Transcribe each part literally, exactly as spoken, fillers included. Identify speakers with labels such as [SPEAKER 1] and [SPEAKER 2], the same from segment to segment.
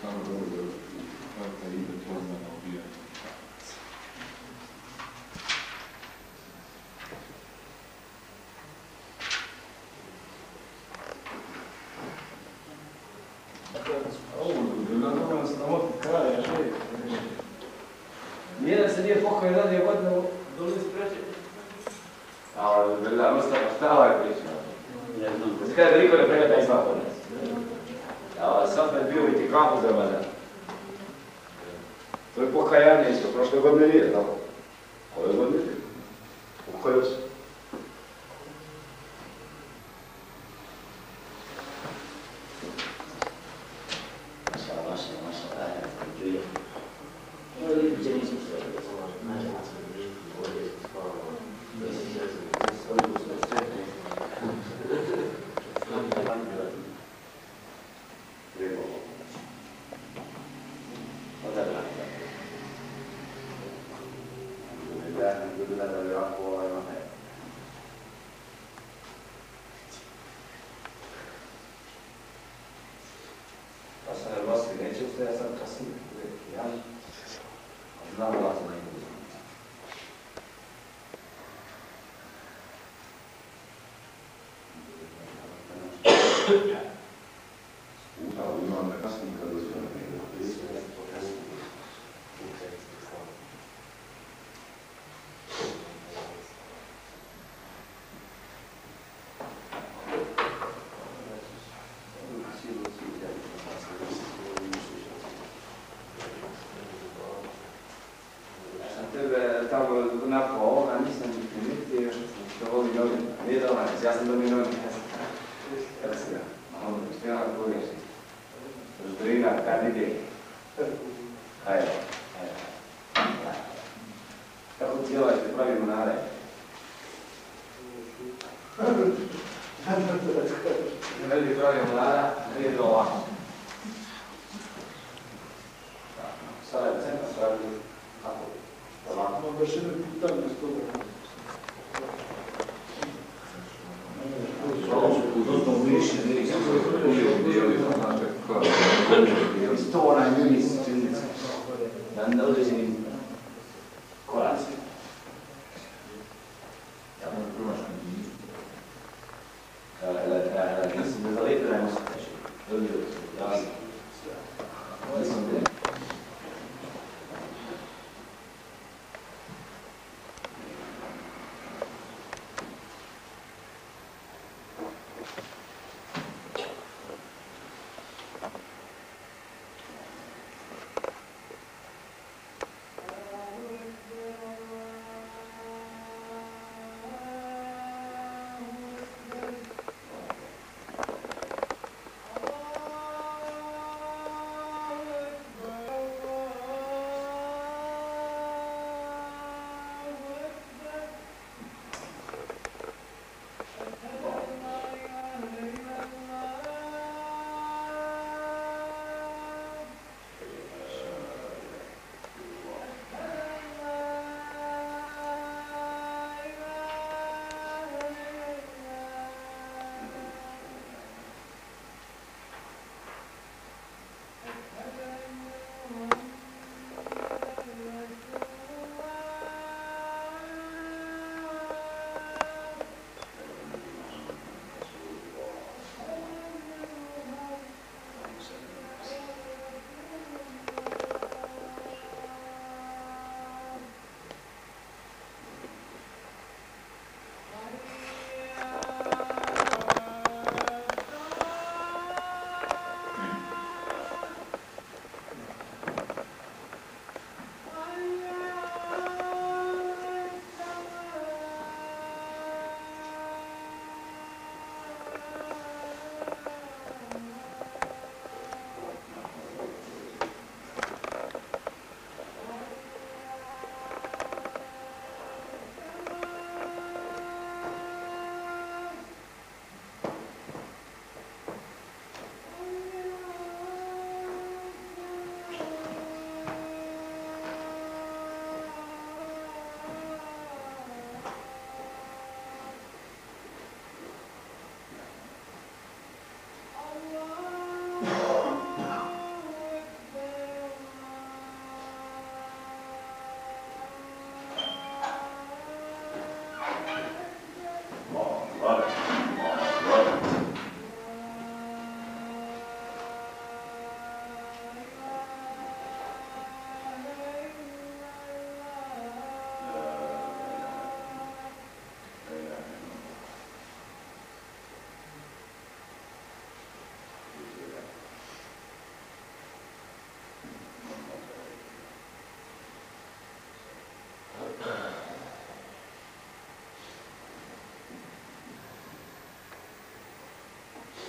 [SPEAKER 1] Samo dobro, kako ide pozna na ubijanje.
[SPEAKER 2] Nijedan se nije pokao i radio godinu do listu pređe. Ali, bila, Mustafa, šta ovaj priča? Znači kada veliko ne pregleda izva kod nas. A sad je bio i ti kampu za vada. To je pokajanje isto, prošle godine nije, tako? Ove godine nije. Pokajao se.
[SPEAKER 3] Maša, maša, maša, ajde, čuje. Ovo je lijepo, će nisam što je, maša, maša, ovdje je spavalo. Mislim, da se ovdje smo sretni.
[SPEAKER 2] Pa sam je vlaski, neće uste, ja sam kasnije. Ja znam vlasi na ime.
[SPEAKER 1] Imam nekasnije kada se ne
[SPEAKER 2] tamo nakon ovoga nisam ni primijetio što voli novine. Nije da ovaj, ja sam dobio novine. Kada se ga, ono, stojala pogreši. Zdrina, kad ide. Hajde, hajde. Kako cijela što pravimo nare? Ne vidi pravimo nara, ne vidi ovako. Sada je centar, sada je kako?
[SPEAKER 4] Imam baš jedno pitanje s toga.
[SPEAKER 3] Isto onaj miris činjenica. Na određenim koracima. Ja vam promašam. Mislim da zalete da je mosto teši. Dobio se. Ja sam. Nisam gledao.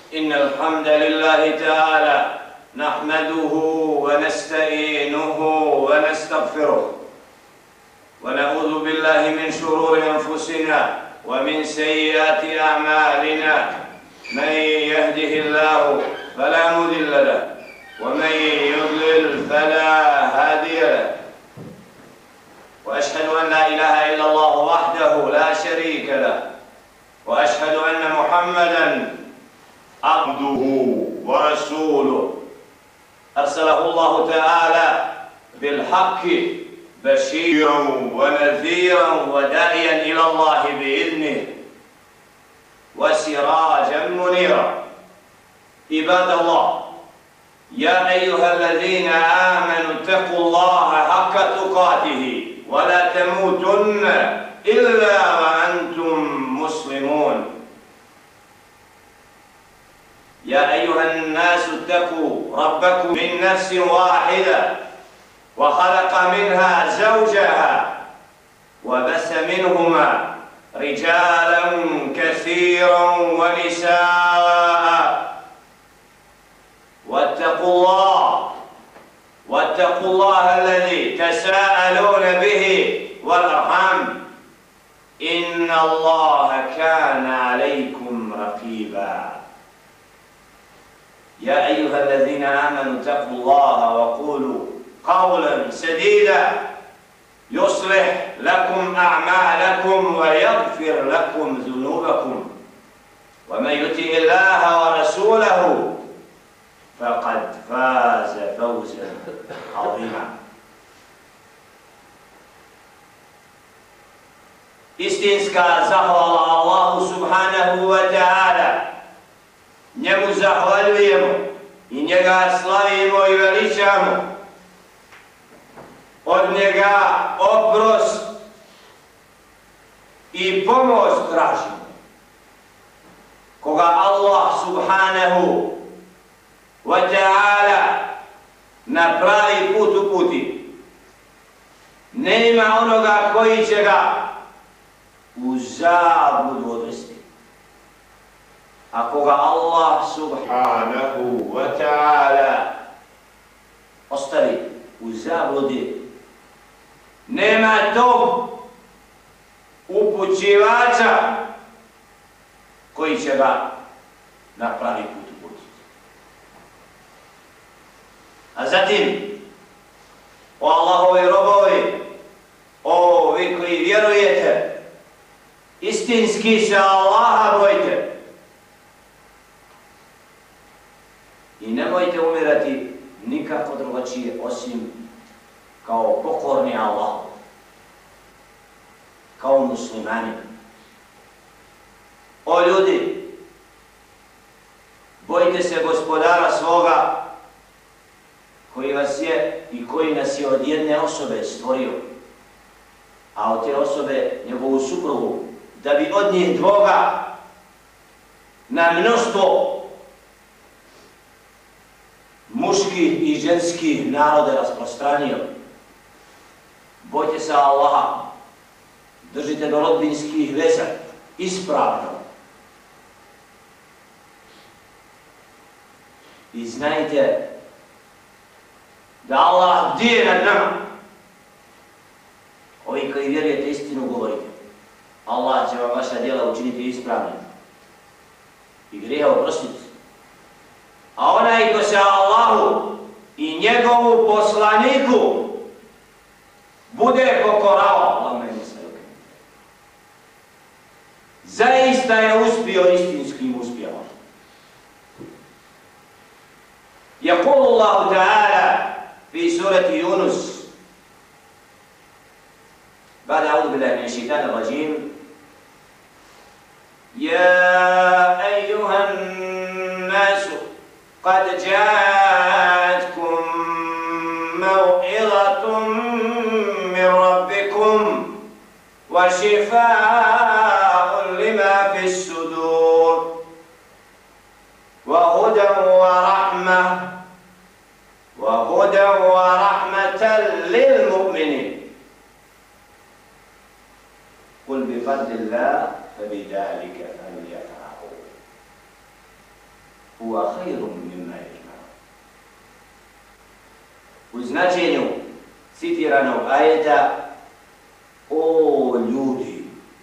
[SPEAKER 5] إن الحمد لله تعالى نحمده ونستعينه ونستغفره ونعوذ بالله من شرور أنفسنا ومن سيئات أعمالنا من يهده الله فلا مضل له ومن يضلل فلا هادي له وأشهد أن لا إله إلا الله وحده لا شريك له وأشهد أن محمدًا عبده ورسوله أرسله الله تعالى بالحق بشيرا ونذيرا وداعيا إلى الله بإذنه وسراجا منيرا. عباد الله، يا أيها الذين آمنوا اتقوا الله حق تقاته ولا تموتن إلا وأنتم مسلمون. يا أيها الناس اتقوا ربكم من نفس واحدة وخلق منها زوجها وبث منهما رجالا كثيرا ونساء واتقوا الله واتقوا الله الذي تساءلون به والأرحام إن الله كان عليكم رقيبا. يا أيها الذين آمنوا اتقوا الله وقولوا قولا سديدا يصلح لكم أعمالكم ويغفر لكم ذنوبكم ومن يطع الله ورسوله فقد فاز فوزا عظيما. Istinska zahvala Allahu subhanahu wa ta'ala, njemu zahvaljujemo i njega slavimo i veličamo, od njega oprost i pomoć tražimo. Koga Allah subhanahu wa ta'ala na pravi put uputi, nema onoga koji će ga u zabludu odvesti. A koga Allah subhanahu wa ta'ala ostavi u zabludi, nema tog upućivača koji će ga na pravi put uputiti. A zatim, o Allahovi robovi, o vi koji vjerujete, istinski se Allaha bojte i nemojte umirati nikako drugačije osim kao pokorni Allahu, kao muslimani. O ljudi, bojte se gospodara svoga koji vas je i koji nas je od jedne osobe stvorio, a od te osobe njegovu suprugu, da bi od njih dvoga na mnoštvo muških i ženskih naroda rasprostranio. Bojte se Allaha, držite do rodbinskih veza ispravno i znajte da Allah bdije nad nama. Ovi koji vjerujete istinu govorite, Allah će vam vaša djela učiniti ispravnim i grijeha oprostiti. A onaj ko se Allahu i njegovu poslaniku bude pokorao, zaista je uspio istinskim uspjehom. يقول الله تعالى في سورة يونس بعد أعوذ بالله من الشيطان الرجيم: يا أيها الناس قد جاءتكم موعظة من ربكم وشفاء لما في الصدور وهدى ورحمة وهدى ورحمة للمؤمنين قل بفضل الله فبذلك فليفرحوا. huwa khairum mimma yajma'un. U značenju citiranog ajeta: o ljudi,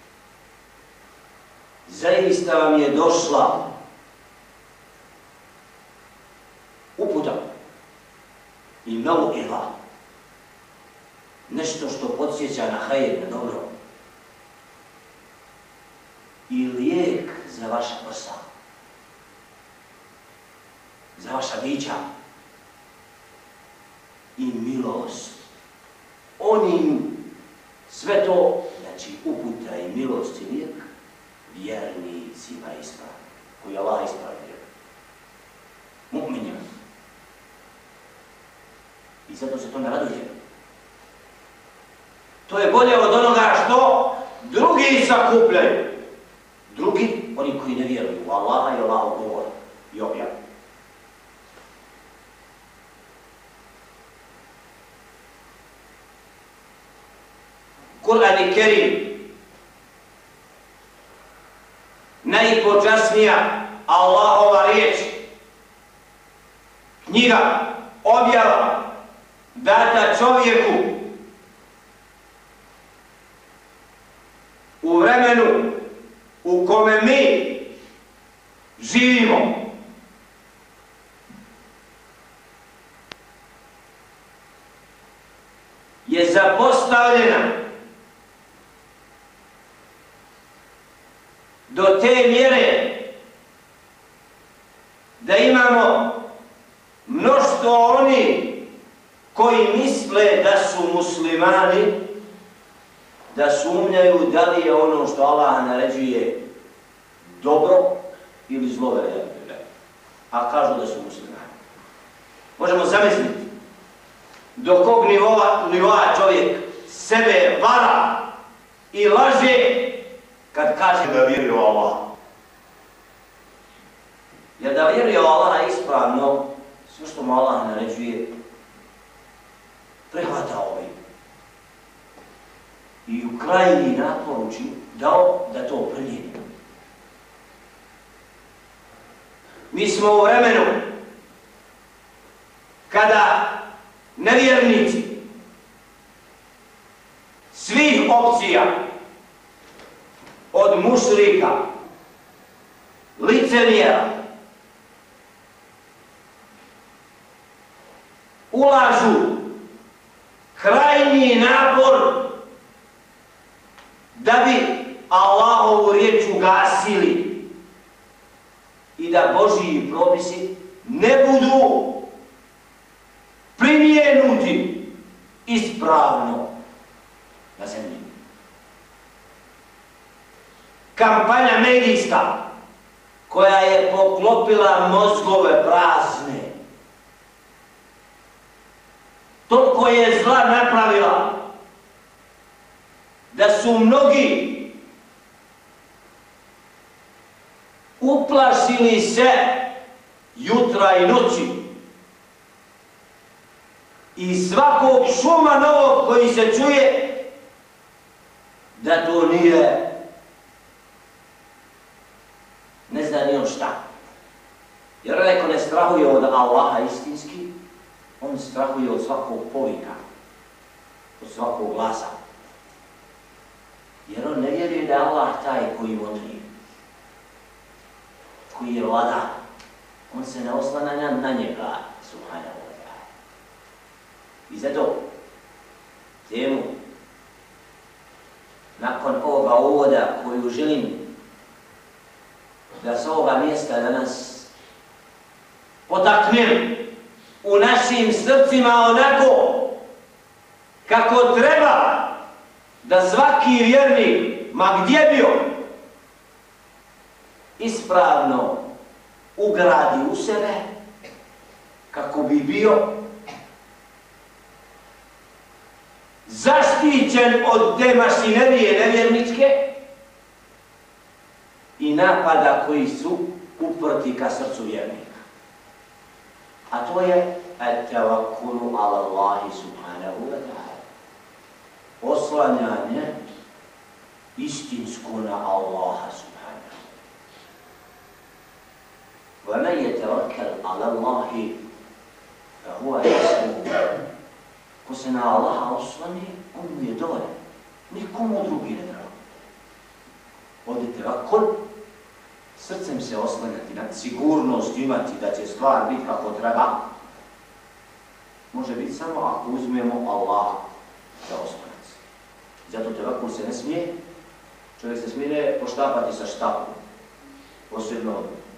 [SPEAKER 5] zaista vam je došla uputa i mau'iza, nešto što podsjeća na hajr, na dobro, i lijek za vaša prsa, za vaša bića, i milost onim, sve to, znači uputa i milost i lijek vjernicima ispravni, koji Allah ispravio, mu'minima. I zato se to ne raduje. To je bolje od onoga što drugi sakupljaju. Drugi, oni koji ne vjeruju u Allaha i Allahu govor i objav. Kur'an i Kerim, najpočasnija Allahova riječ, knjiga, objava, data čovjeku u vremenu u kome mi živimo. Je zapostavljena do te mjere da imamo mnoštvo oni koji misle da su muslimani, da sumnjaju da li je ono što Allah naređuje dobro ili zlo, a kažu da su muslimani. Možemo zamisliti do kog nivoa, nivoa čovjek sebe vara i laže kad kaže da vjeruje u Allah. Jer da vjeruje u Allah ispravno, sve što mu Allah naređuje, prihvata ovim. I u krajnji napor dao da to primijeni. Mi smo u vremenu kada nevjernici svih opcija, od mušrika, licemjera, ulažu krajnji napor da bi Allahovu riječ ugasili i da Božji propisi ne budu primijenuti ispravno na zemlji. Kampanja medijska koja je poklopila mozgove prazne, toliko je zla napravila da su mnogi uplašili se jutra i noći i svakog šuma novog koji se čuje da to nije, ne zna ni on šta. Jer neko ne strahuje od Allaha istinski, on strahuje od svakog povika, od svakog glasa. Jer on ne vjeruje da je Allah taj koji motri, koji je vlada. On se ne oslanja na njega, subhanahu wa ta'ala. I zato temu, nakon ovoga uvoda koju želim da s ovoga mjesta danas potaknem u našim srcima onako kako treba da svaki vjernik, ma gdje bio, ispravno ugradi u sebe kako bi bio zaštićen od te mašinerije nevjerničke i napada koji su uprti ka srcu vjernika. A to je at-tawakkulu ala Allahi subhanahu wa ta'ala. Oslanjanje istinsko na Allaha subhanahu. وَمَنْ يَتَوَكَّلْ عَلَى اللَّهِ فَهُوَ حَسْبُهُ. Ko se na Allaha osloni, on mu je dovoljan. Nikomu drugi ne treba. Ovdje tevakkul, srcem se oslanjati, nad sigurnost imati da će stvar biti kako treba, može biti samo ako uzmemo Allah za oslonac. Zato tevakkul se ne smije, čovjek se smije poštapati sa štapom. Posebno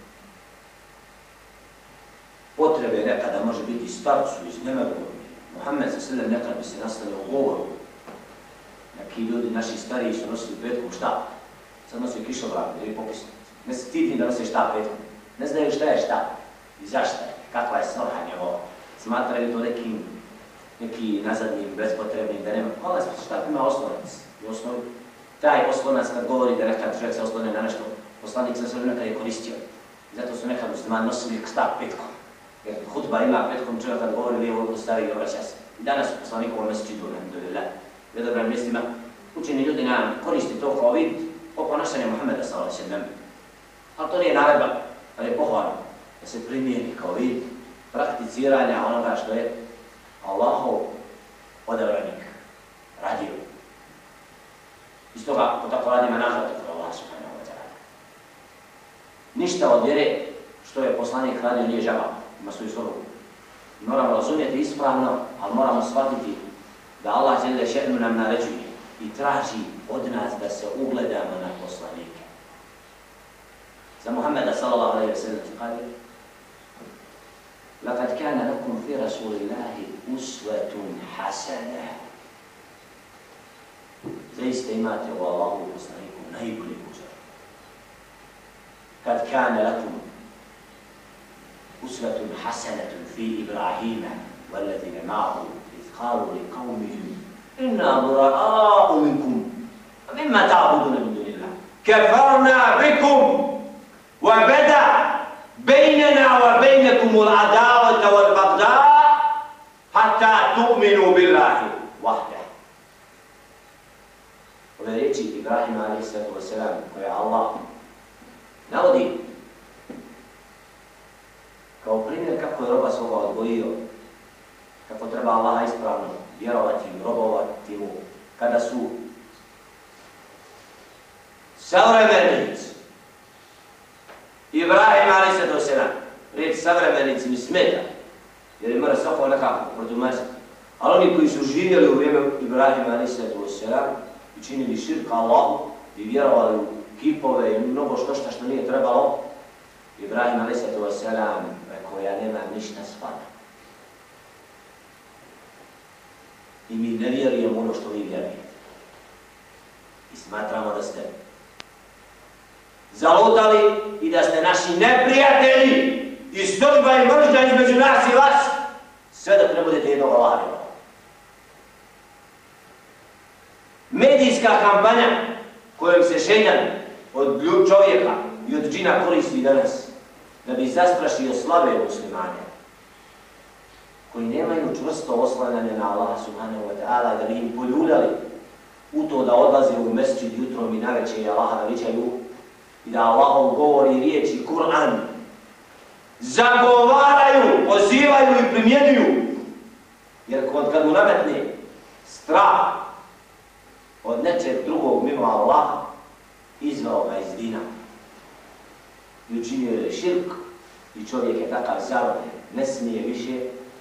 [SPEAKER 5] potrebe nekada može biti starcu iz nemergovine. Muhammed sa sredem nekad bi se nastavio u govoru. Neki ljudi, naši stariji su nosili petkom štap. Sad nosili kišobran ili popisnicu. Ne se stidni da nose štap petkom. Ne znaju šta je štap i zašto je, kakva je svrha njegova. Smatraju to nekim, neki nazadnim, bespotrebnim, da nema. Hvala se, štap ima oslonac. I osnovi, taj oslonac kad govori da nekad čovjek se oslone na nešto, poslanik sa sredem nekad je koristio. Zato su nekad muslimani nosili štap petkom. Jer hutba ima petkom čovjek kad govori lijevo ustavi i obraća se. I danas u poslanikovom mesčidu, alhamdulillah, u jednobranim mjestima, učeni ljudi nam koristi to kao vid o ponašanju Muhammeda sallallahu alejhi ve sellem. Ali to nije naredba, ali je pohvalno da se primijeni kao vid prakticiranja onoga što je Allahov odabranik radio. Iz toga, ako tako radimo, nagradu kod Allah subhanahu wa ta'ala. Ništa od vjere što je poslanik radio nije žaba, ima svoju svrhu. Moramo razumjeti ispravno, ali moramo shvatiti da Allah dželle še'nu nam naređuje i traži od nas da se ugledamo na poslanike. Za Muhammeda sallallahu alejhi ve sellem kaže: "Laqad kana lakum fi rasulillahi uswatun hasana." Zaista imate u Allahu poslaniku najbolji uzor. Kad kana lakum uswatun hasanatun fi Ibrahima walladhina ma'ahu idh qalu liqawmihim inna bura'a'u minkum mimma ta'buduna min dunillah kafarna bikum وَبَدَا بَيْنَنَا وَبَيْنَكُمُ الْعَدَاوَةَ وَالْبَغْضَاءُ حَتَّى تُؤْمِنُوا بِاللَّهِ وَحْدَهُ. Ove riječi Ibrahima alejhi salatu vesselam koje Allah navodi kao primjer kako je roba svoga odgojio, kako treba Allaha ispravno vjerovati i robovati mu, kada su savremenici Ibrahim alejhi salatu vesselam, riječ savremenici mi smeta, jer je mora svako nekako protumačiti. Ali oni koji su živjeli u vrijeme Ibrahima alejhi salatu vesselam i činili širk Allahu i vjerovali u kipove i mnogo što šta što nije trebalo, Ibrahim alejhi salatu vesselam rekao: ja nemam ništa s vama. I mi ne vjerujemo ono što vi vjerujete. I smatramo da ste zalutali i da ste naši neprijatelji i srdba i mržnja između nas i vas, sve dok ne budete jednog Allaha. Medijska kampanja kojom se šeitan od čovjeka i od džina koristi danas da bi zastrašio slabe muslimane koji nemaju čvrsto oslanjanje na Allaha subhanahu wa ta'ala, da bi im poljuljali u to da odlaze u mesdžid jutrom i navečer i Allaha navečaju i da Allahov govor i riječi Kur'an zagovaraju, pozivaju i primjenjuju. Jer kad mu nametne strah od nečeg drugog mimo Allaha, izvao ga iz dina i učinio je širk i čovjek je takav zarobljen, ne smije više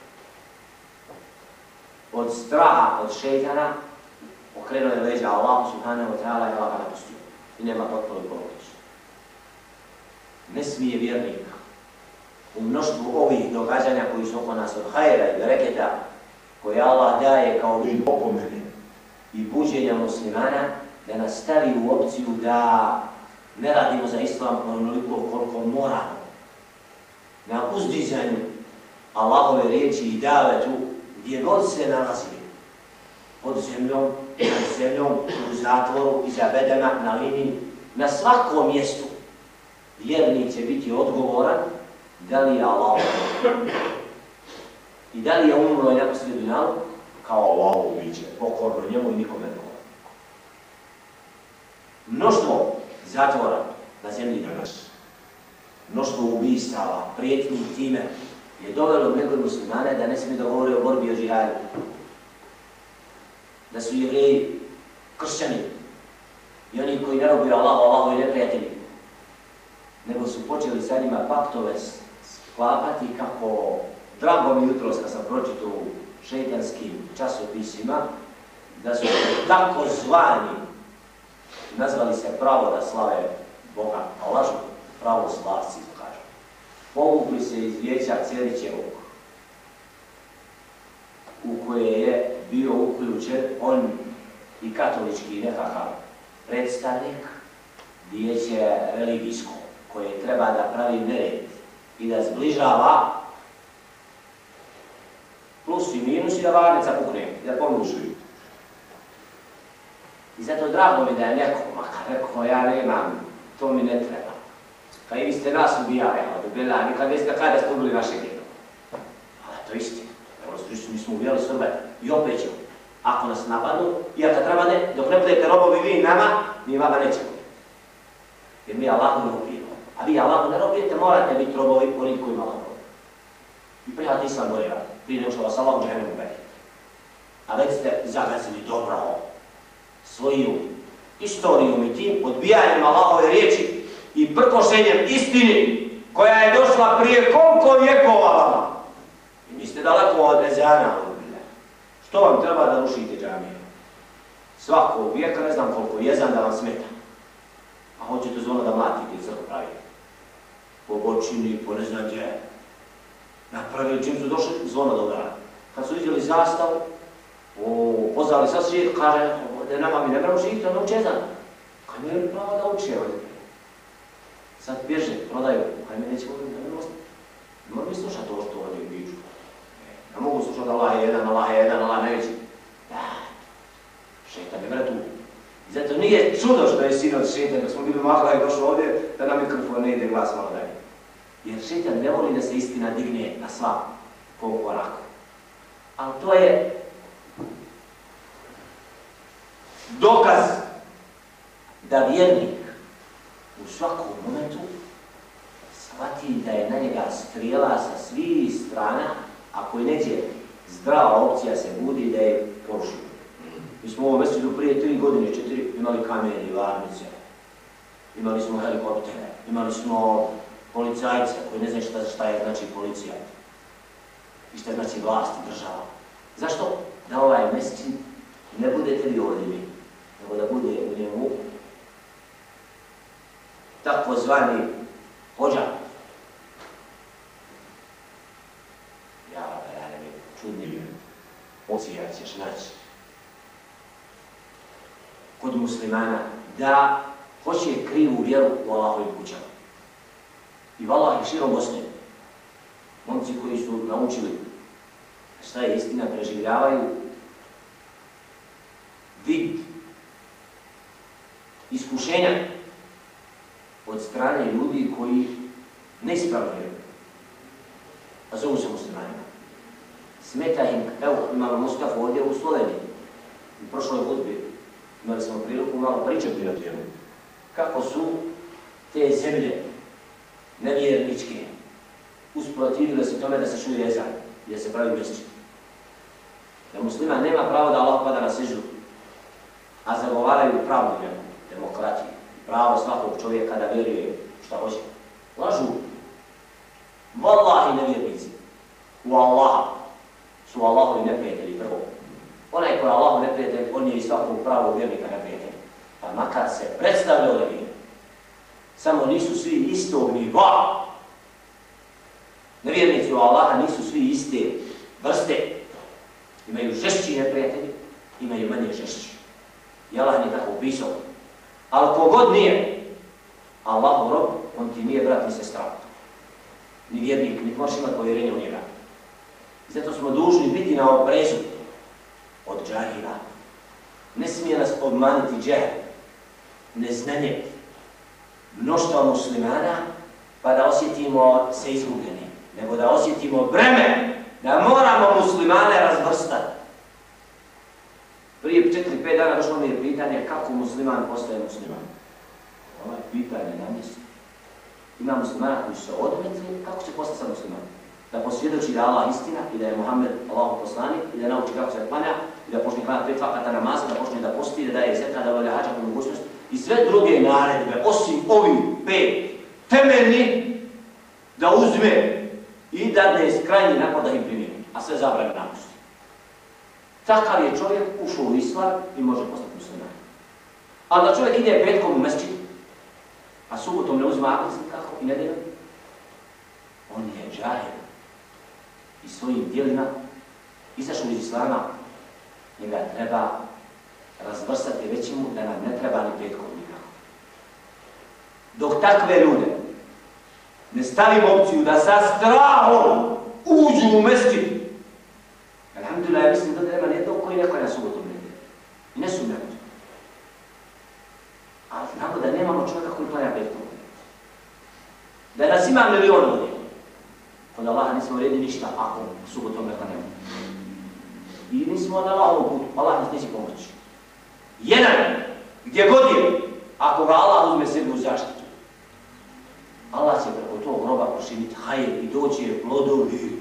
[SPEAKER 5] od straha od šejtana okrenuo je leđa Allahu subhanahu wa ta'ala i Allah ga napustio i nema potporu pomoći. Ne smije vjernik u mnoštvu ovih događanja koji su oko nas od hajera i bereketa koje Allah daje kao vid opomene i buđenja muslimana, da nas stavi u opciju da ne radimo za islam onoliko koliko moramo. Na uzdizanju Allahove riječi i davetu gdje god se nalazili, pod zemljom, nad zemljom, u zatvoru, iza bedema, na liniji, na svakom mjestu vjernik će biti odgovoran da li je Allah i da li je umro i naposlije dunjalu kao Allahov biće, pokorno njemu i nikome drugom. Mnoštvo zatvora na zemlji danas mnoštvo ubistava, prijetnji time, je dovelo mnogo muslimane da ne smije da govore o borbi o džihadu. Da su Jevreji kršćani i oni koji ne robuju Allahu, Allahovi neprijatelji, nego su počeli sa njima paktove sklapati kako, drago mi jutros kad sam pročitao u šejtanskim časopisima, da su tako zvani, nazvali se pravo da slave Boga, a lažu pravo slavci, da kažu. Povukli se iz vijeća Cerićevog, u koje je bio uključen on i katolički nekakav predstavnik vijeće religijsko, koje treba da pravi nered i da zbližava plus i minus i da varnica pukne, da pomužuju. I zato drago mi da je neko, makar rekao, ja nemam, to mi ne treba. Kad i vi ste nas ubijali, ali bila, nikad niste kada ste ubili naše djelo. Ali to je istina. Evo, slično, mi smo ubijali Srbe i opet ćemo. Ako nas napadnu, i ako treba ne, dok ne budete robovi vi nama, mi vama nećemo. Jer mi Allahu ne robijemo. A vi Allahu ne robijete, morate biti robovi oni koji ima Allahu. I prijatelj Islam goreva, prije nego što vas Allah u džahennemu ubedi. A već ste zagazili dobro svoju istorijom i tim odbijanjem Allahove riječi i prkošenjem istini koja je došla prije koliko vjekova vama. I niste daleko od ezana. Što vam treba da rušite džamije? Svakog vijeka, ne znam koliko, jezan da vam smeta. A hoćete zvono da mlatite i crko pravite. Po bočini, po ne znam gdje. Napravili čim su došli, zvono da udara. Kad su vidjeli zastavu, pozvali sa svijet, kaže, da nama mi ne moramo živjeti, ono uče jezan. Kaj mi je pravo da uče ovdje? Sad bježe, prodaju, kaj mi neće ovdje, ne moramo ne moramo slušati ovo što ovdje biću. Ne mogu slušati Allah je jedan, Allah je jedan, Allah najveći. Da, šeitan je vre tu. I zato nije čudo što je sinoć šeitan, kad smo bili mahla i došli ovdje, da na mikrofon ne ide glas malo dalje. Jer šeitan ne voli da se istina digne na svakom koraku. Ali to je dokaz da vjernik u svakom momentu shvati da je na njega strijela sa svih strana, ako je neđe zdrava opcija se budi da je porušio. Mi smo u ovom mjesecu prije tri godine, četiri, imali kamene, varnice, imali smo helikoptere, imali smo policajce koji ne znaju šta, šta je znači policija i šta znači vlast i država. Zašto? Da ovaj mjesec ne budete vi ovdje vi, nego da bude u njemu takozvani hođa. Ja, ja ne bi čudni ocijat ćeš naći kod muslimana da hoće krivu vjeru u Allahovim kućama. I vallahi širom Bosne, momci koji su naučili šta je istina, preživljavaju vid iskušenja od strane ljudi koji neispravno vjeruju, a zovu se muslimanima. Smeta im, evo imamo Mustafa ovdje u Sloveniji, u prošloj hudbi imali smo priliku malo pričati o temu, kako su te zemlje nevjerničke usprotivile se tome da se čuje ezan, gdje se pravi mesčin. Da musliman nema pravo da Allah pada na seždu, a zagovaraju pravdu vjeru, demokratiju, pravo svakog čovjeka da vjeruje šta hoće. Lažu. Wallahi nevjernici u Allaha su Allahovi neprijatelji prvo. Onaj koji je Allahov neprijatelj, on je i svakog pravog vjernika neprijatelj. Pa makar se predstavljao da vjeruje. Samo nisu svi istog nivoa. Nevjernici u Allaha nisu svi iste vrste. Imaju žešći neprijatelji, imaju manje žešći. I Allah nije tako upisao. Ali kogod nije Allahov rob, on ti nije brat ni sestra. Ni vjernik, ni možeš imati povjerenje u njega. Zato smo dužni biti na oprezu od džahila. Ne smije nas obmaniti džahil, neznanje mnoštva muslimana, pa da osjetimo se izgubljeni, nego da osjetimo breme, da moramo muslimane razvrstati. Prije četiri pet dana došlo mi je pitanje kako musliman postaje musliman. Ovo je pitanje na mjestu. Ima muslimana koji su se odmetili, kako će postati sad musliman? Da posvjedoči da je Allah istina i da je Muhammed Allahov poslanik i da nauči kako se klanja i da počne klanjati pet vakata namaza, da počne da posti, da daje zekat, da volja hađa po mogućnosti i sve druge naredbe, osim ovih pet temeljni, da uzme i da ne krajnji napad da ih primjeni, a sve zabrane napusti. Takav je čovjek ušao u islam i može postati musliman. Ali da čovjek ide petkom u mesčid, a subotom ne uzme abdest nikako i nedeljom, on je džahil i svojim djelima izašao iz islama, njega treba razvrstati, reći mu da nam ne treba ni petkom nikako. Dok takve ljude ne stavimo opciju da sa strahom uđu u mesčid, alhamdulillah, ja mislim da nema nijednog koji neko je na subotom nedelju. I ne sumnjamo. Ali znamo da nemamo čovjeka koji klanja petkom. Da nas ima milion ljudi. Kod Allaha nismo uredili ništa ako subotom ne klanjamo. I nismo na Allahovom putu, Allah nas neće pomoći. Jedan, gdje god je, ako ga Allah uzme sebi u zaštitu, Allah će preko tog groba proširiti hajr i doći plodovi.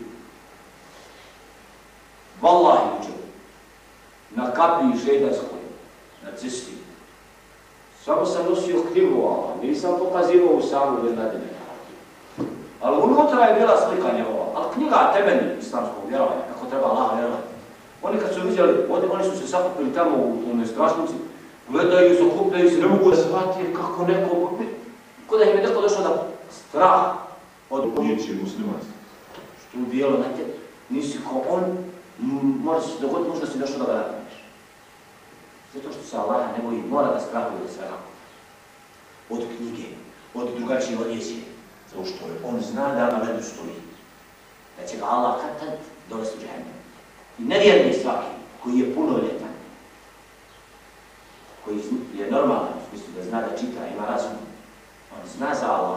[SPEAKER 5] Wallahi uđe, na kapiji šejtanskoj, na cesti. Samo sam nosio knjigu Allah, nisam pokazivao u samu Bernadine. Ali unutra je bila slika njegova, ali knjiga temeljni islamskog vjerovanja, kako treba Allah vjerovati. Oni kad su vidjeli, oni su se sakupili tamo u onoj strašnici, gledaju, zakupljaju se, ne mogu da shvatiti kako neko, kod da im je neko došlo da strah od
[SPEAKER 1] riječi muslimanstva.
[SPEAKER 5] Što u bijelo na te, nisi ko on, mora se dogoditi, možda si došlo da ga napraviš. Zato što se Allaha ne boji, mora da strahuje od svega. Od knjige, od drugačije odjeće. Zato što je on zna da na ledu stoji. Da će ga Allah kad tad dovesti u džehennem. I nevjerni svaki koji je punoljetan, koji je normalan, u smislu da zna da čita, ima razum, on zna za Allah,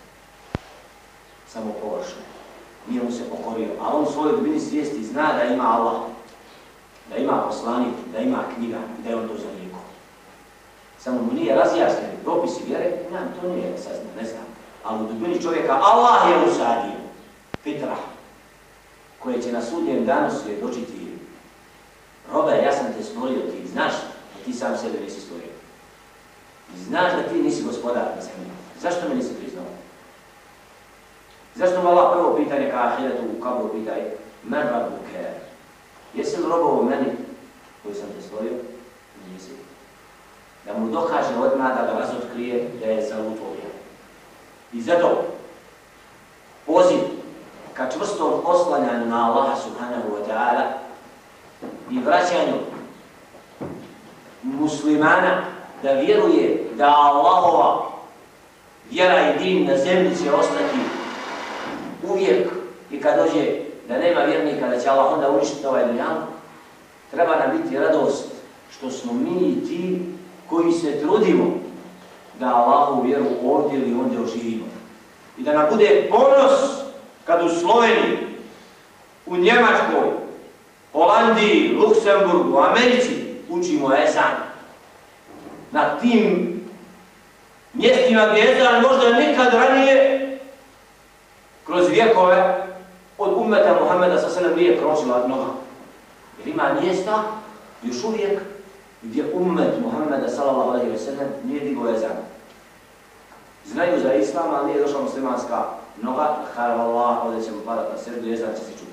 [SPEAKER 5] samo površno. Nije mu se pokorio, a on u svojoj dubini svijesti zna da ima Allah, da ima poslanik, da ima knjiga i da je on to zanijekao. Samo mu nije razjašnjen propisi vjere, nam to nije sazna, ne znam. Ali u dubini čovjeka Allah je usadio, fitra, koje će na sudnjem danu svjedočiti. Robe, ja sam te stvorio, ti znaš da ti sam sebe nisi stvorio. I znaš da ti nisi gospodar na zemlji. Zašto me nisi priznao? Zašto mu Allah prvo pitanje kao ahiretu u kabru pitaj men rabbuke? Jesi li robovo meni koji sam te stvorio? Nisi. Da mu dokaže odmah da ga razotkrije da je zalutvorio. I zato poziv ka čvrstom oslanjanju na Allaha subhanahu wa ta'ala i vraćanju muslimana da vjeruje da Allahova vjera i din na zemlji će ostati uvijek i kad dođe da nema vjernika, da će Allah onda uništiti ovaj dunjalu, treba nam biti radost što smo mi ti koji se trudimo da Allahovu vjeru ovdje ili ondje oživimo. I da nam bude ponos kad u Sloveniji, u Njemačkoj, Holandiji, Luksemburgu, Americi učimo ezan. Na tim mjestima gdje ezan možda nikad ranije kroz vjekove od ummeta Muhammeda sa selem nije kročila noga. Jer ima mjesta još uvijek gdje ummet Muhammeda sallallahu alejhi ve sellem nije digao ezan. Znaju za islam, ali nije došla muslimanska noga, harav Allah, ovdje ćemo padat na sredu, ezan će se čuti.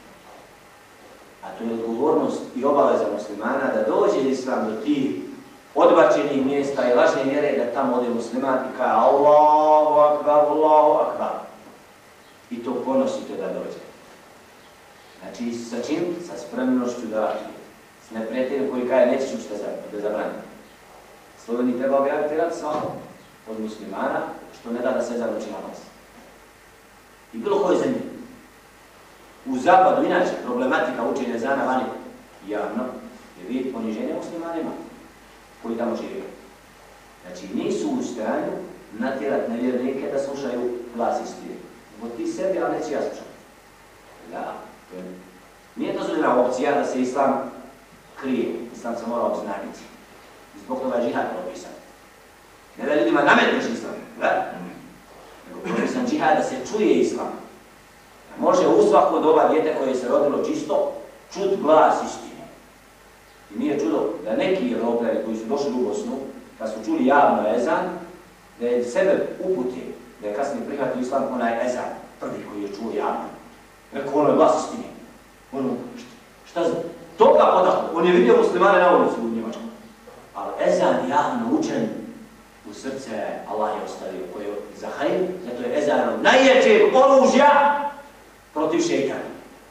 [SPEAKER 5] A to je odgovornost i obaveza muslimana da dođe islam do tih odbačenih mjesta i lažne vjere, da tamo ode musliman i kaže Allahu akbar, Allahu akbar. I to ponosite da dođe. Znači, sa čim? Sa spremnošću da ratuje. S neprijateljem koji kaže nećeš ništa da zabrani. Sloveniji treba objaviti rat svakom od muslimana, što ne da da se zaruči na vas. I bilo koje zemlje. U zapadu, inače, problematika učenja ezana vani javno je vid poniženja muslimanima koji tamo žive. Znači, nisu u stanju natjerat nevjernike da slušaju glas istine. Od ti sebi, ali neće ja slušati. Da, to je... Nije dozvoljena opcija da se islam krije. Islam se mora obznaniti. Zbog toga je džihad propisan. Ne da ljudima nametneš islam, da? nego propisan džihad da se čuje islam. Može u svako doba dijete koje se rodilo čisto čut glas istine. I nije čudo da neki Europljani koji su došli u Bosnu, kad su čuli javno ezan, da je sebe uputio, da je kasnije prihvatio islam onaj ezan, prvi koji je čuo javno. Rekao, ono je glas istine. Ono, šta za... Toga podahnu. On je vidio muslimane na ulici u Njemačku. Ali ezan javno učen u srce Allah je ostavio koji je za hajr, zato je ezan od najjačeg oružja protiv šeitana.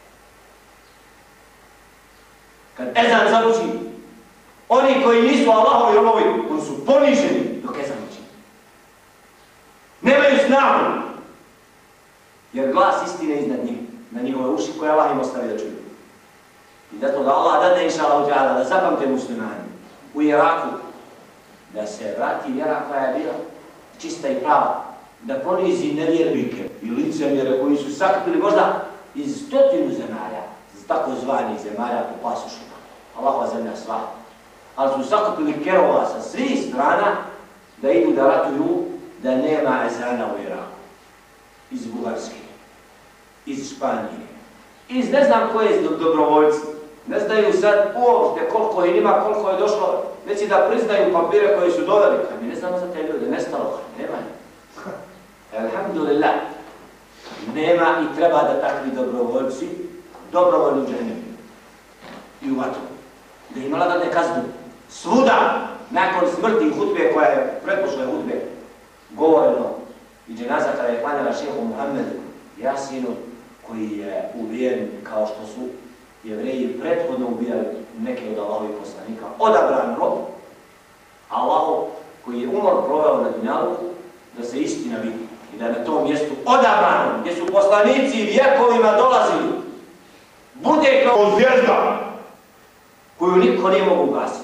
[SPEAKER 5] Kad ezan zaruči, oni koji nisu Allahovi robovi, oni su poniženi dok ezan uči. Nemaju snagu, jer glas istine iznad njih, na njihove uši koje Allah im ostavi da čuju. I zato da Allah dade inša Allah da zapamte muslimani u Iraku, da se vrati vjera koja je bila čista i prava, da ponizi nevjernike i licemjere koji su sakupili možda iz stotinu zemalja, takozvanih zemalja po pasušima. Allahova zemlja sva. Ali su sakupili kerova sa svih strana da idu da ratuju da nema ezana u Iraku. Iz Bugarske, iz Španije, iz ne znam koje dobrovoljci. Ne znaju sad uopšte koliko je njima, koliko je došlo, već i da priznaju papire koje su doveli. Kad mi ne znamo za te ljude, nestalo, nema je. Alhamdulillah, nema i treba da takvi dobrovoljci dobrovoljni u džehennemu i u vatru. Da imala da ne kaznu. Svuda, nakon smrti hutbe koja je pretpošle hutbe, govoreno i dženaza kada je klanjala šehu Muhammedu Jasinu, koji je ubijen kao što su Jevreji prethodno ubijali neke od Allahovih poslanika, odabran rob, Allahov koji je umor proveo na dunjaluku da se istina vidi i da je na tom mjestu odabrano, gdje su poslanici vjekovima dolazili, bude kao zvijezda koju niko nije mogu ugasiti.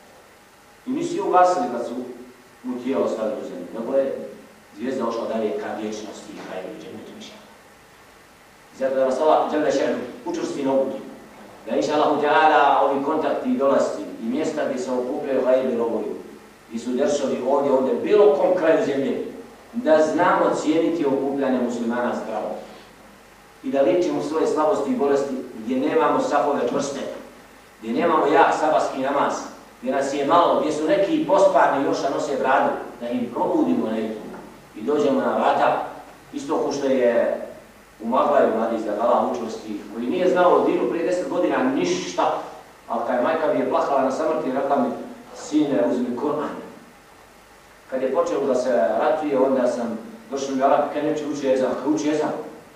[SPEAKER 5] I nisu je ugasili kad su u tijelo stavili u zemlju, nego je zvijezda ošla dalje ka vječnosti i hajde i džennetu mišlja. Zato da nas Allah dželle še'nu učvrsti na uputi. Da inša Allahu Teala ovi kontakti i dolasci i mjesta gdje se okupljaju hajde robovi, gdje su deršovi ovdje, ovdje, bilo kom kraju zemlje, da znamo cijeniti okupljanje muslimana zdravo. I da liječimo svoje slabosti i bolesti gdje nemamo safove čvrste, gdje nemamo jak sabatski namaz, gdje nas je malo, gdje su neki posparni još a nose bradu, da im probudimo na itu i dođemo na vrata, isto ko što je u Maglaju mladić da Allah učvrsti, koji nije znao o dinu prije deset godina ništa, ali kad je majka mi je plakala na samrti i rekla mi, sine, uzmi Kur'an. Kad je počelo da se ratuje, onda sam došao mi Arab, kad neće uči jezan, kad uči jezan.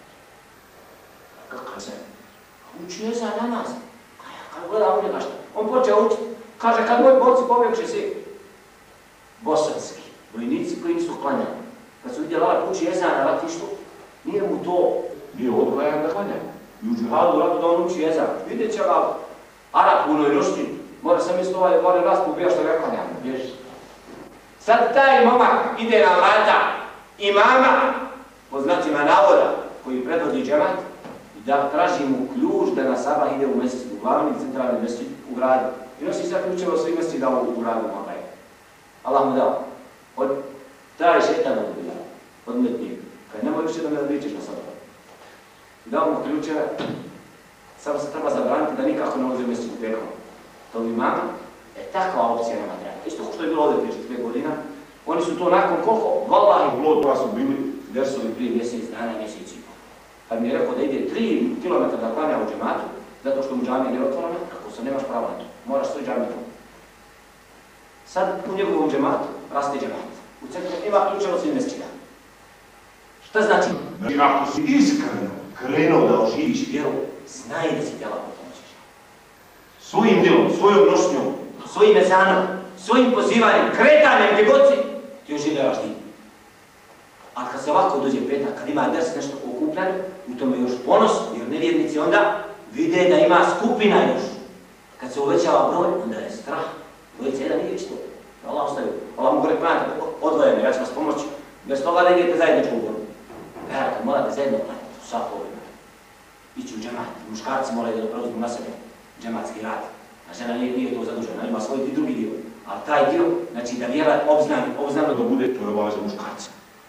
[SPEAKER 5] Kako se? Uči jezan namaz. Kad gleda u njega šta? On počeo učiti. Kaže, kad moji borci pobjegće svi. Bosanski, vojnici koji nisu klanjali. Kad su vidjeli Arab uči jezan na ratištu, nije mu to bio odgojan da klanja. I u džihadu ratu da on uči jezan. Vidjet će ga Arab u nojnošti. Mora sam isto ovaj gore nas pobija što ga klanja. Bježi. Sad taj momak ide na vrata imama, po znacima navoda, koji predvodi džemat, i da traži mu ključ da na sabah ide u mesec, u glavni centralni mesec u gradu. I nosi sad ključeva svih mesecida u gradu Malaj. Allah mu dao. Od taj šetan odbila, odmetnije. Kaj nemoj više da me odličiš na sabah. Dao mu ključeve, samo se treba zabraniti da nikako ne ulazi u mesec u pekom. To imama, e takva opcija nema treba. Isto što je bilo ovdje prije četiri godina, oni su to nakon koliko vallahi blod koja su bili dersovi prije mjesec dana i mjeseci. Kad mi je rekao da ide tri kilometra da klanja u džematu, zato što mu džamija nije otvorena, kako se nemaš pravo na to, moraš sve džamije to. Sad u njegovom džematu raste džemat. U centru ima ključeva svih mesečina. Šta znači?
[SPEAKER 1] Znači, ako si iskreno krenuo da oživiš
[SPEAKER 5] vjeru, znaj da si djela pomoćiš.
[SPEAKER 1] svojim djelom, svojom nošnjom,
[SPEAKER 5] svojim ezanom, svojim pozivanjem, kretanjem, gdje god si, ti oživljavaš din. A kad se ovako dođe petak, kad ima ders nešto okupljeno, u tome još ponos, jer nevjernici onda vide da ima skupina još. Kad se uvećava broj, onda je strah. Dvojica jedan nije isto. Allah ostavi. Allah mu gore klanjati odvojeno, ja ću vas pomoći. Bez toga da idete zajedničku borbu. Vera, kad morate zajedno klanjati, u safovima. Ići u džemat, muškarci moraju da preuzmu na sebe džematski rad. A žena nije, nije to zadužena, ima svoj drugi dio. Ali taj dio, znači da vjera obznani, obznano da bude, to je obaveza muškarca.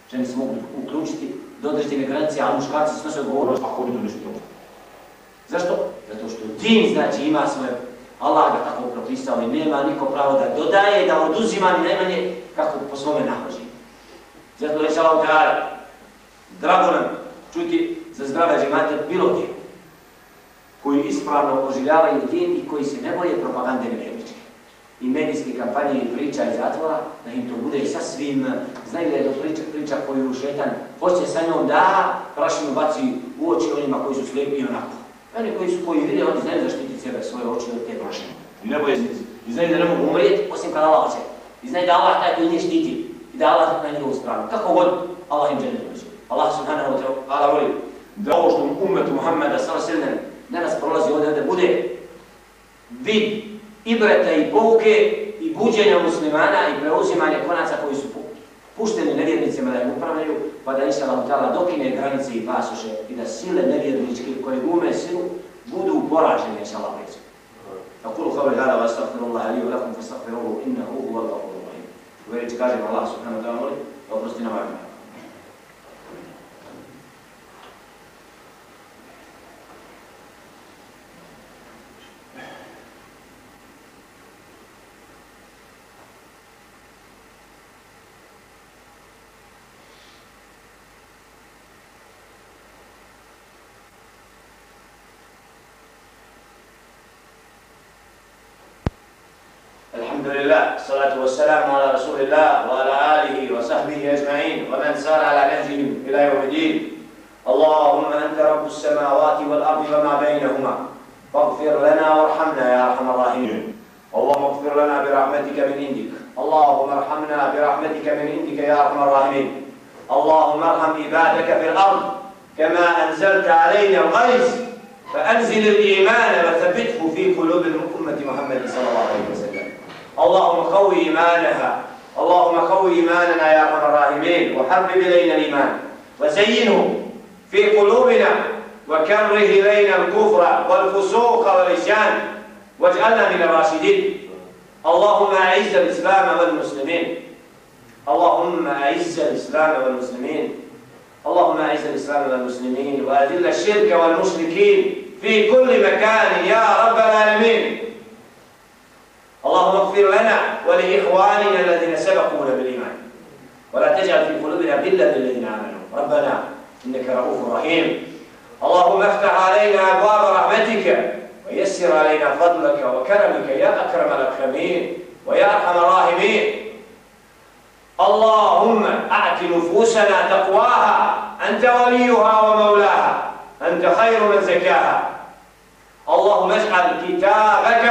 [SPEAKER 5] Žene se mogu uključiti do određene granice, ali muškarci snose odgovornost ako oni to nešto probu. Zašto? Zato što din znači ima svoje, Allah ga tako propisao i nema niko pravo da dodaje, da oduzima ni najmanje kako po svome nahođenju. Zato reći Allah ta'ala, drago nam čuti za zdrave džemate bilo gdje, koji ispravno oživljavaju din i koji se ne boje propagande nevjerničke. I medijske kampanje i priča iz zatvora, da im to bude sasvim, znaju da je to priča, priča koju šetan hoće sa njom da prašinu baci u oči onima koji su slijepi i onako. Oni koji su koji vide, oni znaju zaštiti sebe, svoje oči od te prašine. I ne boje se, i znaju da ne mogu umrijeti, osim kada Allah hoće. I znaju da Allah taj koji njih štiti i da Allah na njegovu stranu. Kako god, Allah im želi doći. Allah subhanahu wa ta'ala voli da ovo što umetu Muhammeda sallallahu alejhi ve sellem danas prolazi ovdje da bude vid ibreta i pouke i buđenja muslimana i preuzimanja konaca koji su pušteni nevjernicima da im upravljaju, pa da inša Allah ta'ala dokine granice i pasoše i da sile nevjerničke koje gume silu budu poražene inša Allah reći. Aqulu qawli hada wa astaghfirullaha li wa lakum fastaghfiruhu innahu huwal ghafurur rahim. U reći kažem Allah subhanahu wa ta'ala moli, oprosti nam ajma. الحمد لله الصلاة والسلام على رسول الله وعلى آله وصحبه أجمعين ومن سار على نهجهم إلى يوم الدين. اللهم أنت رب السماوات والأرض وما بينهما فاغفر لنا وارحمنا يا أرحم الراحمين. اللهم اغفر لنا برحمتك من عندك. اللهم ارحمنا برحمتك من عندك يا أرحم الراحمين. اللهم ارحم عبادك في الأرض كما أنزلت علينا الغيث فأنزل الإيمان وثبته في قلوب أمة محمد صلى الله عليه وسلم. اللهم قوي إيمانها، اللهم قوي إيماننا يا أرحم الراحمين، وحبب إلينا الإيمان وزينه في قلوبنا وكره إلينا الكفر والفسوق والعصيان واجعلنا من الراشدين. اللهم أعز الإسلام والمسلمين، اللهم أعز الإسلام والمسلمين، اللهم أعز الإسلام والمسلمين وأذل الشرك والمشركين في كل مكان يا رب العالمين. اللهم اغفر لنا ولإخواننا الذين سبقونا بالإيمان ولا تجعل في قلوبنا غلا للذين آمنوا ربنا إنك رؤوف رحيم. اللهم افتح علينا أبواب رحمتك ويسر علينا فضلك وكرمك يا أكرم الأكرمين ويا أرحم الراحمين. اللهم أعط نفوسنا تقواها، أنت وليها ومولاها، أنت خير من زكاها. اللهم اجعل كتابك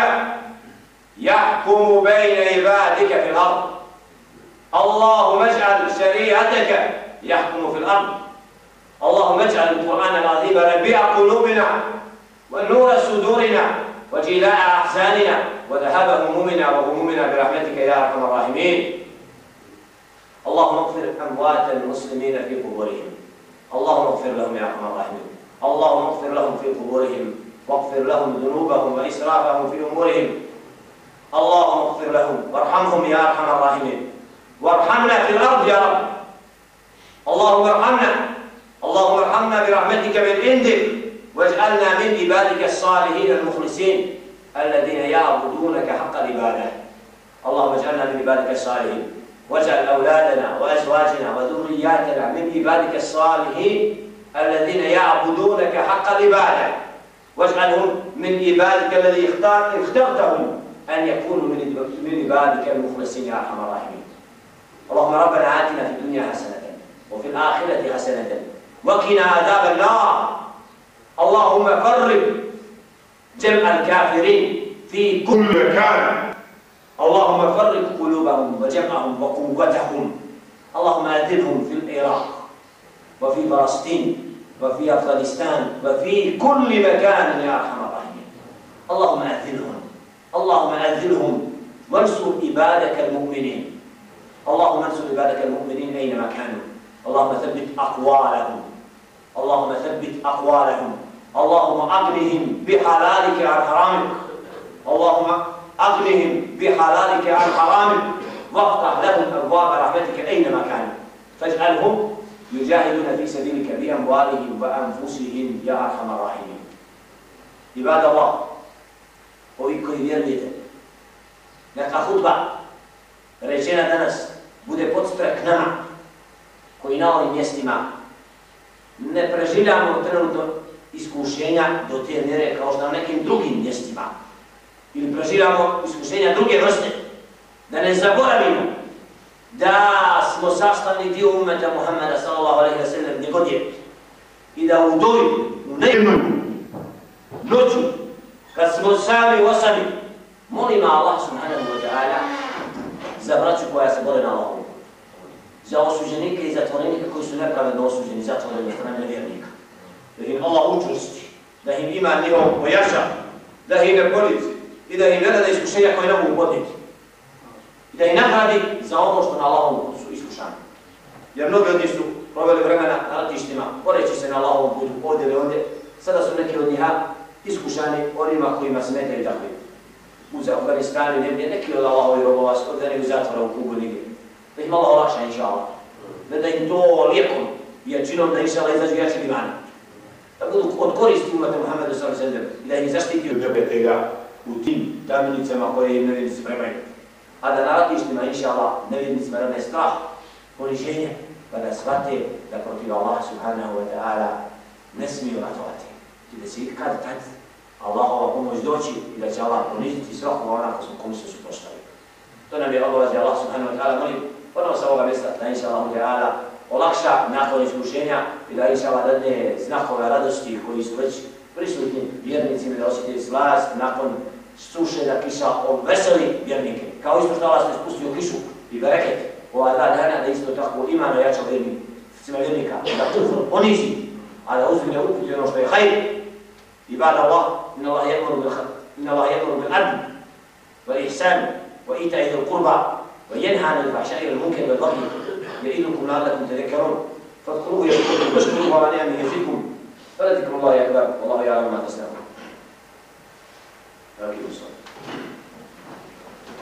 [SPEAKER 5] يحكم بين عبادك في الأرض. اللهم اجعل شريعتك يحكم في الأرض. اللهم اجعل القرآن العظيم ربيع قلوبنا ونور صدورنا وجلاء أحزاننا وذهاب همومنا وغمومنا برحمتك يا أرحم الراحمين. اللهم اغفر أموات المسلمين في قبورهم، اللهم اغفر لهم يا أرحم الراحمين. اللهم اغفر لهم في قبورهم واغفر لهم ذنوبهم وإسرافهم في أمورهم. اللهم اغفر لهم وارحمهم يا أرحم الراحمين، وارحمنا في الأرض يا رب. اللهم ارحمنا، اللهم ارحمنا برحمتك من عندك واجعلنا من عبادك الصالحين المخلصين الذين يعبدونك حق العبادة. اللهم اجعلنا من عبادك الصالحين واجعل أولادنا وأزواجنا وذرياتنا من عبادك الصالحين الذين يعبدونك حق العبادة، واجعلهم من عبادك الذي اخترتهم أن يكونوا من عبادك المخلصين يا أرحم الراحمين. اللهم ربنا آتنا في الدنيا حسنة وفي الآخرة حسنة وقنا عذاب النار. اللهم فرق جمع الكافرين في كل مكان. اللهم فرق قلوبهم وجمعهم وقوتهم. اللهم أذلهم في العراق وفي فلسطين وفي أفغانستان وفي كل مكان يا أرحم الراحمين. اللهم أذلهم، اللهم أذلهم وانصر عبادك المؤمنين. اللهم انصر عبادك المؤمنين أينما كانوا. اللهم ثبت أقوالهم، اللهم ثبت أقوالهم. اللهم أغنهم بحلالك عن حرامك، اللهم أغنهم بحلالك عن حرامك وافتح لهم أبواب رحمتك أينما كانوا. فاجعلهم يجاهدون في سبيلك بأموالهم وأنفسهم يا أرحم الراحمين. عباد الله, ovi koji vjerujete, neka hudba rečena danas bude podstrek nama koji na ovim mjestima ne preživljamo trenutno iskušenja do te mjere kao što na nekim drugim mjestima ili preživljamo iskušenja druge vrste, da ne zaboravimo da smo sastavni dio ummeta Muhammeda sallallahu alejhi ve sellem gdje god je i da u doju, u nejednoj noću, kad smo sami u osabi, molimo Allah subhanahu wa ta'ala za braću koja se bole na Allahom, za osuđenike i zatvorenike koji su nepravedno osuđeni, zatvoreni od strane nevjernika, da im Allah učvrsti, da im iman njihov pojača, da ih ne ponizi i da im ne da iskušenja koje ne mogu podnijeti. I da ih nagradi za ono što na Allahovom putu su iskušani. Jer mnogi od njih su proveli vremena na ratištima, boreći se na Allahovom putu ovdje ili ondje, sada su neki od njiha iskušani onima kojima smetaju takvi. U Afganistanu negdje neki od Allahovi robova odveni u zatvora u Kubu nigdje. Da ih malo olakša, inša Allah. Ne da im to lijekom i jačinom da inša Allah izađu jači imani. Da budu od koristi umete Muhammedu sallallahu alejhi ve sellem i da ih zaštiti od nebetega u tim tamnicama koje im nevjednici spremaju. A da na ratištima, inša Allah, nevjednicima rane strah, poniženje, pa da shvate da protiv Allah subhanahu wa ta'ala ne smiju ratovati. I da će kad tad Allahova pomoć doći i da će Allah poniziti svakog onako komu se suprostavili. To nam je obavaz Allah subhanahu wa ta'ala, molim ponovno sa ovoga mjesta da inša Allah ta'ala olakša nakon iskušenja i da inša Allah dadne znakove radosti koji su već prisutni vjernicima da osjeti slast nakon suše da kiša obveseli vjernike. Kao isto što Allah ste spustio kišu i bereket ova dva dana da isto tako imano jača vjernicima vjernika, da kufr ponizi, a da uzmine uputi ono što je hajr. Ibad Allah, inna Allah ya'muru bil adl wal ihsan wa ita'i dhil qurba wa yanha 'anil fahsha'i wal munkari wal baghi ya'idukum la'allakum tadhakkarun fadhkuruhu yadhkurkum washkuruhu 'ala ni'amihi yazidukum wa la dhikrullahi akbar wallahu ya'lamu ma tasna'un.